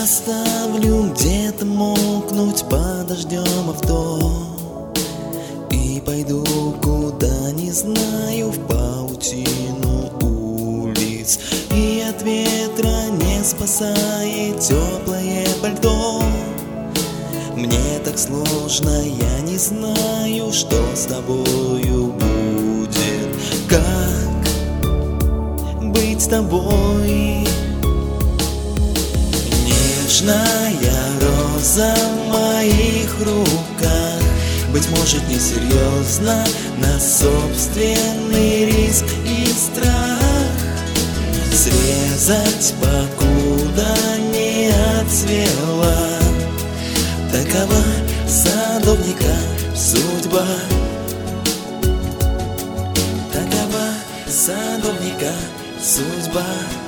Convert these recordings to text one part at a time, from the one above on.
Оставлю где-то мокнуть под дождем авто и пойду куда не знаю, в паутину улиц. И от ветра не спасает теплое пальто. Мне так сложно, я не знаю, что с тобою будет. Как быть с тобой? Нежная роза в моих руках, быть может, несерьезно, на собственный риск и страх срезать, покуда не отцвела. Такова садовника судьба. Такова садовника судьба.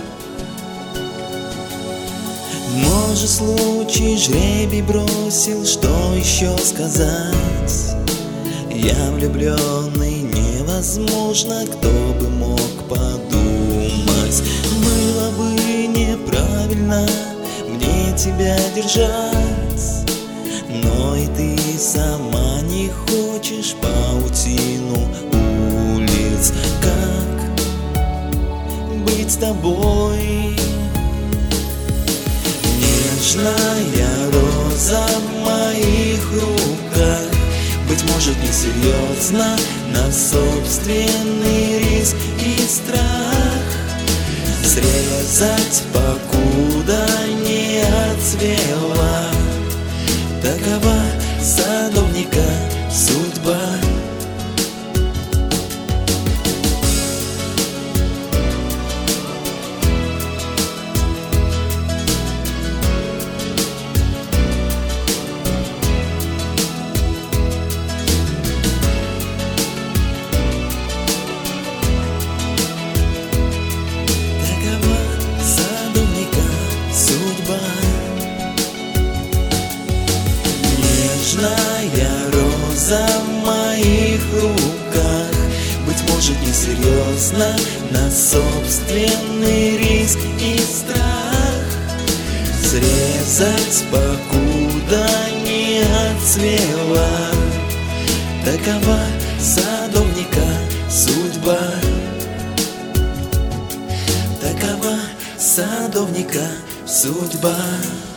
Может, случай жребий бросил, что еще сказать? Я влюбленный, невозможно, кто бы мог подумать. Было бы неправильно мне тебя держать, но и ты сама не хочешь паутину улиц. Как быть с тобой? Нежная роза в моих руках, быть может, несерьезно, на собственный риск и страх срезать, покуда не отцвела. Такова садовника судьба. Нежная роза в моих руках, быть может, несерьезно, на собственный риск и страх срезать, покуда не отцвела. Такова садовника судьба. Такова садовника судьба.